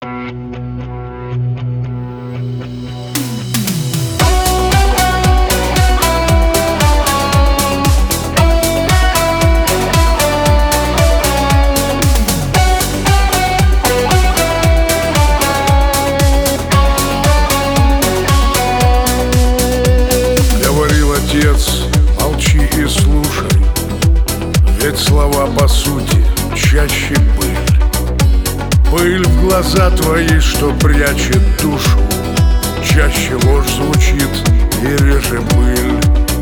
Отец, молчи и слушай, ведь слова по сути чаще пыль. Пыль в глаза твои, что прячет душу, чаще ложь звучит и реже пыль.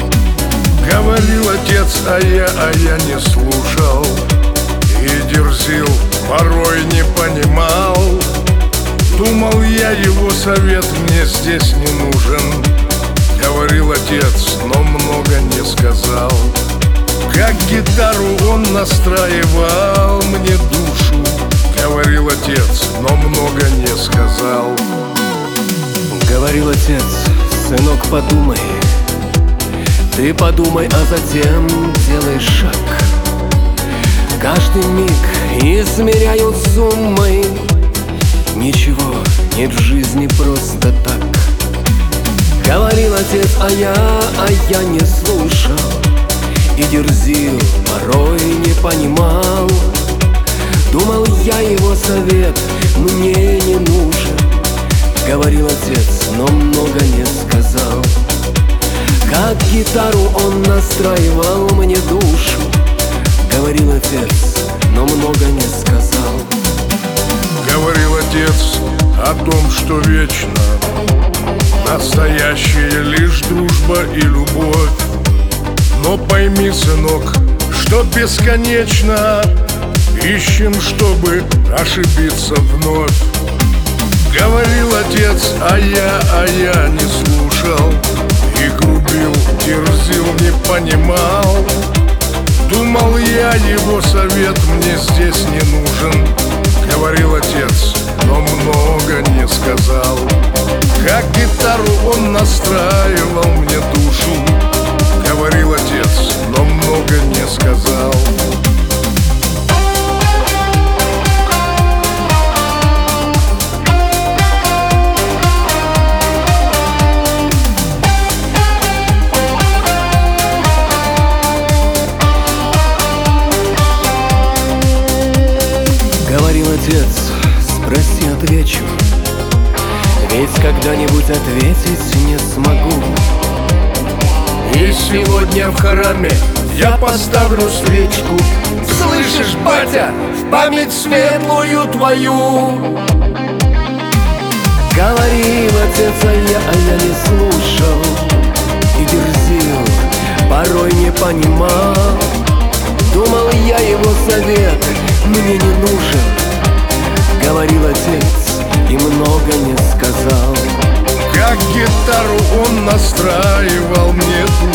Говорил отец, а я не слушал и дерзил, порой не понимал. Думал я, его совет мне здесь не нужен. Говорил отец, но много не сказал. Как гитару он настраивал мне душу. Говорил отец, но много не сказал. Говорил отец, сынок, подумай. Ты подумай, а затем делай шаг. Каждый миг измеряют суммой. Ничего нет в жизни просто так. Говорил отец, а я не слушал и дерзил, порой не понимал. Думал я, его совет мне не нужен. Говорил отец, но много не сказал. Как гитару он настраивал мне душу. Говорил отец, но много не сказал. Говорил отец о том, что вечно настоящая лишь дружба и любовь. Но пойми, сынок, что бесконечно ищем, чтобы ошибиться вновь. Говорил отец, а я не слушал и грубил, дерзил, не понимал. Думал я, его совет мне здесь не нужен. Говорил отец, но много не сказал. Как гитару он настраивал мне душу. Говорил отец, но много не сказал. Говорил отец, спроси, отвечу. Ведь когда-нибудь ответить не смогу. И сегодня в храме я поставлю свечку. Слышишь, батя, в память светлую твою. Говорил отец, а я не слушал и дерзил, порой не понимал. Думал я, его совет мне не нужен. Говорил отец и много не сказал. Как гитару он настраивал мне душу.